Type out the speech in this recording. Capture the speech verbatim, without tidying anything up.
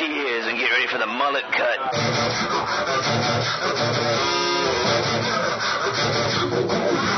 sixty years and get ready for the mullet cut.